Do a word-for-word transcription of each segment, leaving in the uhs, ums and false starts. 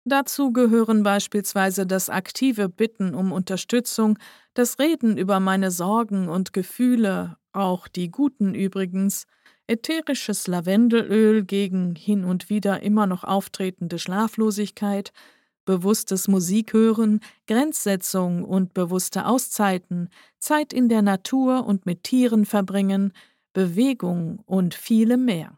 Dazu gehören beispielsweise das aktive Bitten um Unterstützung, das Reden über meine Sorgen und Gefühle, auch die guten übrigens, ätherisches Lavendelöl gegen hin und wieder immer noch auftretende Schlaflosigkeit, bewusstes Musikhören, Grenzsetzung und bewusste Auszeiten, Zeit in der Natur und mit Tieren verbringen, Bewegung und viele mehr.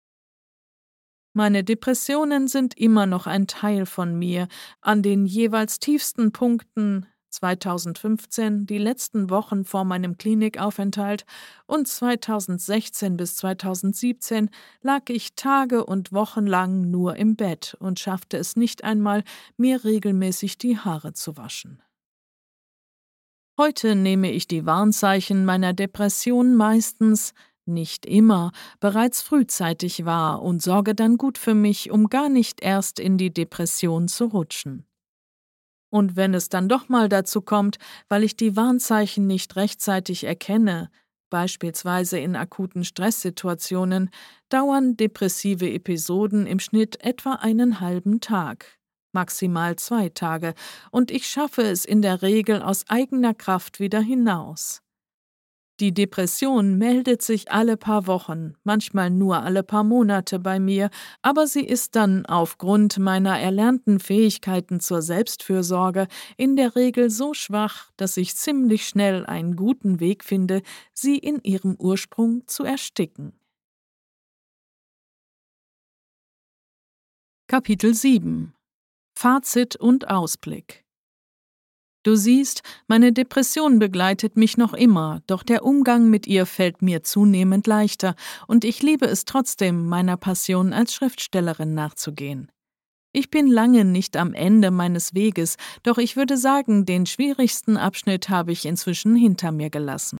Meine Depressionen sind immer noch ein Teil von mir. An den jeweils tiefsten Punkten zweitausendfünfzehn, die letzten Wochen vor meinem Klinikaufenthalt, und zweitausendsechzehn bis zweitausendsiebzehn lag ich Tage und Wochen lang nur im Bett und schaffte es nicht einmal, mir regelmäßig die Haare zu waschen. Heute nehme ich die Warnzeichen meiner Depression meistens, nicht immer, bereits frühzeitig wahr und sorge dann gut für mich, um gar nicht erst in die Depression zu rutschen. Und wenn es dann doch mal dazu kommt, weil ich die Warnzeichen nicht rechtzeitig erkenne, beispielsweise in akuten Stresssituationen, dauern depressive Episoden im Schnitt etwa einen halben Tag, maximal zwei Tage, und ich schaffe es in der Regel aus eigener Kraft wieder hinaus. Die Depression meldet sich alle paar Wochen, manchmal nur alle paar Monate bei mir, aber sie ist dann aufgrund meiner erlernten Fähigkeiten zur Selbstfürsorge in der Regel so schwach, dass ich ziemlich schnell einen guten Weg finde, sie in ihrem Ursprung zu ersticken. Kapitel sieben. Fazit und Ausblick. Du siehst, meine Depression begleitet mich noch immer, doch der Umgang mit ihr fällt mir zunehmend leichter und ich liebe es trotzdem, meiner Passion als Schriftstellerin nachzugehen. Ich bin lange nicht am Ende meines Weges, doch ich würde sagen, den schwierigsten Abschnitt habe ich inzwischen hinter mir gelassen.